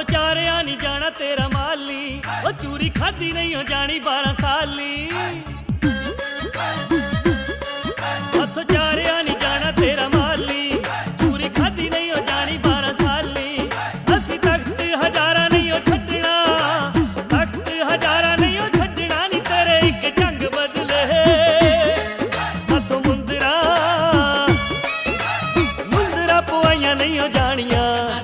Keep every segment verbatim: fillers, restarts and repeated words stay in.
चारिया नहीं जाना तेरा माली, वो चूरी खाधी नहीं हो जानी बारह साली। हथों चारिया नहीं जाना तेरा माली, चूरी खाधी नहीं हो जानी बारह साली। असी तख्त हजारा नहीं हो छड्डना, तख्त हजारा नहीं हो छड्डना, नी तेरे एक जंग बदले। हथों मुंदरा मुंदरा पवाइयां नहीं हो जानिया,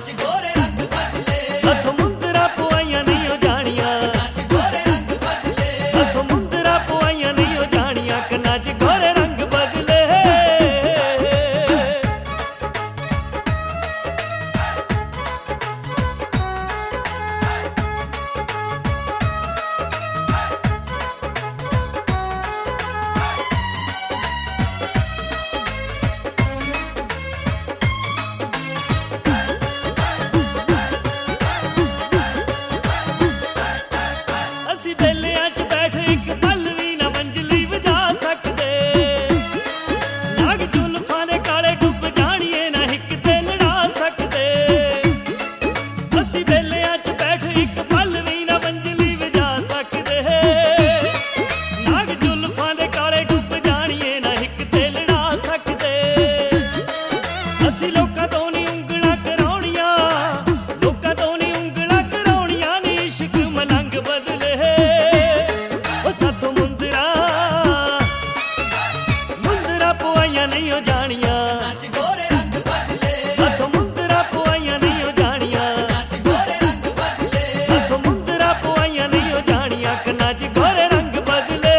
हथों मुंदरा पवाइयां नहीं हो जानिया, हथों मुंदरा पवाइयां नहीं हो जानिया, कन्ना च गोरे रंग बदले। असी बेलियां च बैठ एक पल भी ना मंजली वजा सकदे, नाग जुल्फां दे काले डुब जानिए ना हिक ते लड़ा सकदे। असी बेलियां च बैठ एक पल भी ना मंजली वजा सकदे, नाग जुल्फां दे काले डुब जानिए ना हिक ते लड़ा सकदे। असी लोकां तो नहीं उंगलां कराउणियां, लोकां तो नहीं उंगलां कराउणियां, नी इश्क मलंग बदले। साथों मुंदरा मुंदरा पवाइयां नहीं हो जानिया, साथों मुंदरा पवाइयां नहीं हो जानिया, साथों मुंदरा पवाइयां नहीं हो जानिया, कन्ना च गोरे रंग बदले।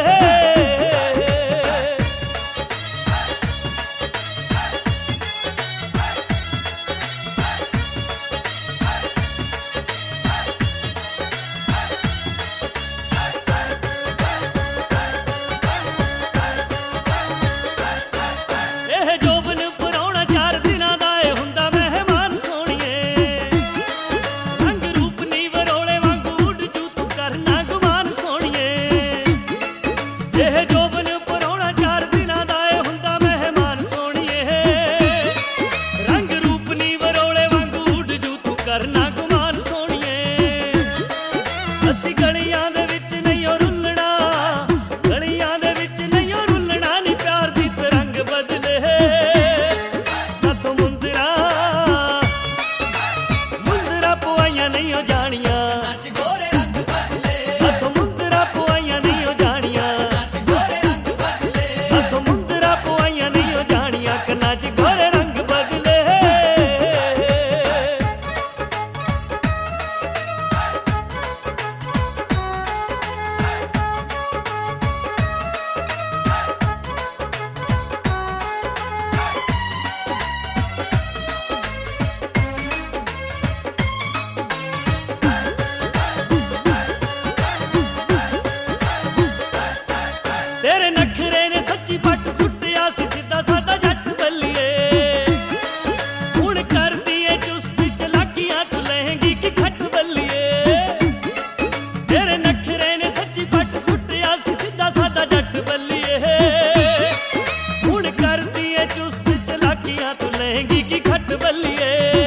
ਇਹ ਜੋਬਨ ਪਰੌਣਾ ਚਾਰ ਦਿਨਾਂ ਦਾ ਏ ਹੁੰਦਾ ਮਹਿਮਾਨ ਸੋਹਣੀਏ, ਰੰਗ ਰੂਪ ਨੀ ਵਰੋਲੇ ਵਾਂਗੂ ਉੱਡ ਜੂ ਤੂੰ ਕਰਨਾ ਗੁਮਾਨ ਸੋਹਣੀਏ। ਇਹ ਜੋਬਨ ਪਰੌਣਾ ਚਾਰ ਦਿਨਾਂ ਦਾ ਏ ਹੁੰਦਾ ਮਹਿਮਾਨ ਸੋਹਣੀਏ, ਰੰਗ ਰੂਪ ਨੀ ਵਰੋਲੇ ਵਾਂਗੂ ਉੱਡ ਜੂ ਤੂੰ ਕਰਨਾ ਗੁਮਾਨ ਸੋਹਣੀਏ। ਅਸੀਂ ਗਲੀਆਂ ਦੇ ਵਿੱਚ ਨਹੀਂ ਓ ਰੁੱਲਣਾ, ਗਲੀਆਂ ਦੇ ਵਿੱਚ ਨਹੀਂ ਓ ਰੁੱਲਣਾ, ਨੀ ਪਿਆਰ ਦੀ ਤਰੰਗ ਬਦਲੇ। साथों मुंदरा मुंदरा पवाइयां नहीं हो जानिया, साथों मुंदरा पवाइयां नहीं हो जानिया, साथों मुंदरा पवाइयां नहीं हो जानिया, कन्ना च गोरे रंग बदले। तेरे नखरे ने सच्ची पट सुटिया सी सीधा सादा जट बल्लिए, हुण कर दिए चुस्त चलाकियां तू लहेंगी की खट बल्लिए। तेरे नखरे ने सच्ची पट सुटिया सी सीधा सादा जट बल्लिए, हुण कर दिए चुस्त चलाकियां तू लहेंगी की खट बल्लिए।